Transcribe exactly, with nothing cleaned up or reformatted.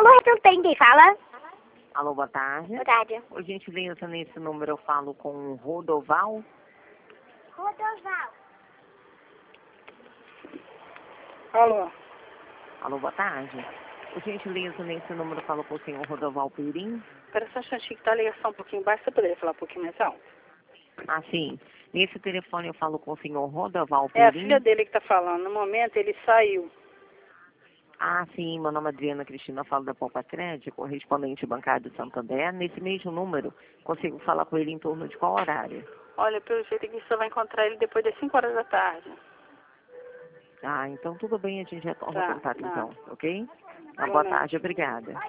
Alô, não tem quem fala? Alô, boa tarde. Boa tarde. Por gentileza, nesse número eu falo com o Rodoval. Rodoval. Alô? Alô, boa tarde. Por gentileza, nesse número eu falo com o senhor Rodoval Perim. Espera só um instantinho que tá a ligação um pouquinho baixa. Você poderia falar um pouquinho mais alto? Ah, sim. Nesse telefone eu falo com o senhor Rodoval É a Perim. filha dele que tá falando. No momento ele saiu. Ah, sim. Meu nome é Adriana Cristina, falo da Poupa Crédito, correspondente bancário de Santander. Nesse mesmo número, consigo falar com ele em torno de qual horário? Olha, pelo jeito que você vai encontrar ele depois das cinco horas da tarde. Ah, então tudo bem, a gente retorna o Tá, contato tá. então, ok? Uma Um boa momento. tarde, obrigada.